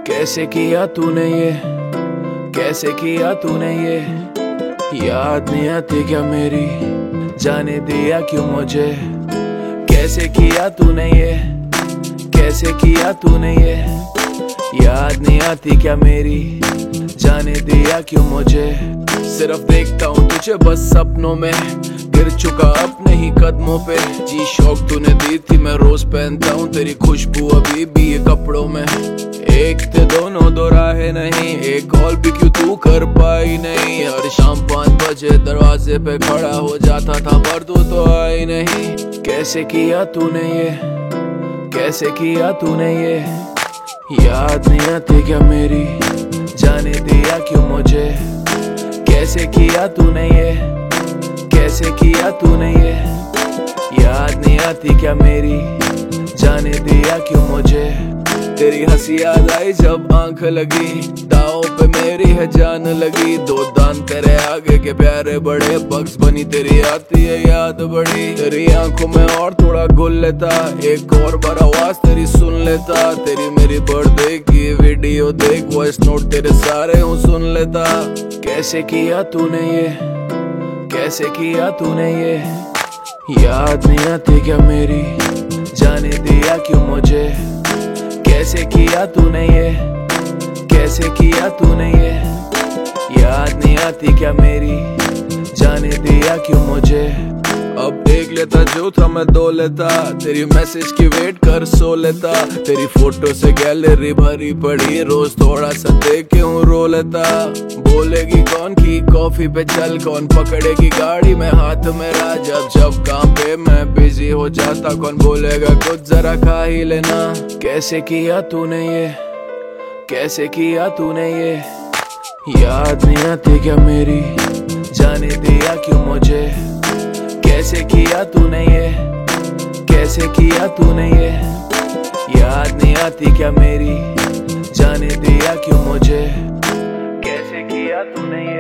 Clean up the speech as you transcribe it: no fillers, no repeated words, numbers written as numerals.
कैसे किया तूने ये, कैसे किया तूने ये, याद नहीं आती क्या मेरी, जाने दिया क्यों मुझे। कैसे किया तूने ये, कैसे किया तूने ये, याद नहीं आती क्या मेरी, जाने दिया क्यों मुझे। सिर्फ देखता हूँ तुझे बस सपनों में, गिर चुका अपने ही कदमों पे। जी शौक तूने दी थी मैं रोज पहनता हूँ, तेरी खुशबू अभी भी ये कपड़ों में। एक थे दोनों दो राहें नहीं, एक कॉल भी क्यों तू कर पाई नहीं। हर शाम 5 बजे दरवाजे पे खड़ा हो जाता था पर तू तो आई नहीं। कैसे किया तूने ये, कैसे किया तूने ये, याद नहीं आती क्या मेरी, जाने दिया क्यों मुझे। कैसे किया तूने ये, कैसे किया तूने ये, याद नहीं आती क्या मेरी, जाने दिया क्यों मुझे। तेरी हंसी याद आई जब आंख लगी, दाव पे मेरी है जान लगी। 2 दान तेरे आगे के प्यारे बड़े, बक्स बनी तेरी आती है याद बड़ी। तेरी आंखों में और थोड़ा घुल लेता, एक और बार आवाज तेरी सुन लेता। तेरी मेरी बर्थडे की वीडियो देख, वॉइस नोट तेरे सारे हूँ सुन लेता। कैसे किया तूने ये, कैसे किया तूने ये, याद नहीं आती क्या मेरी, जाने दिया क्यों मुझे। कैसे किया तूने ये, कैसे किया तूने ये, याद नहीं आती क्या मेरी, जाने दिया क्यों मुझे। अब एक लेता जो था मैं 2 लेता, तेरी मैसेज की वेट कर सो लेता। तेरी फोटो से गैलरी भरी पड़ी, रोज थोड़ा सा देख के हूँ रो लेता। बोलेगी कौन की कॉफी पे चल, कौन पकड़ेगी गाड़ी में हाथ मेरा। जब जब काम पे मैं बिजी हो जाता, कौन बोलेगा कुछ जरा खा ही लेना। कैसे किया तूने ये, कैसे किया तूने ये, याद नहीं आती क्या मेरी, जाने दिया क्यों मुझे। कैसे किया तूने ये, कैसे किया तूने ये, याद नहीं आती क्या मेरी, जाने दिया क्यों मुझे। कैसे किया तूने ये।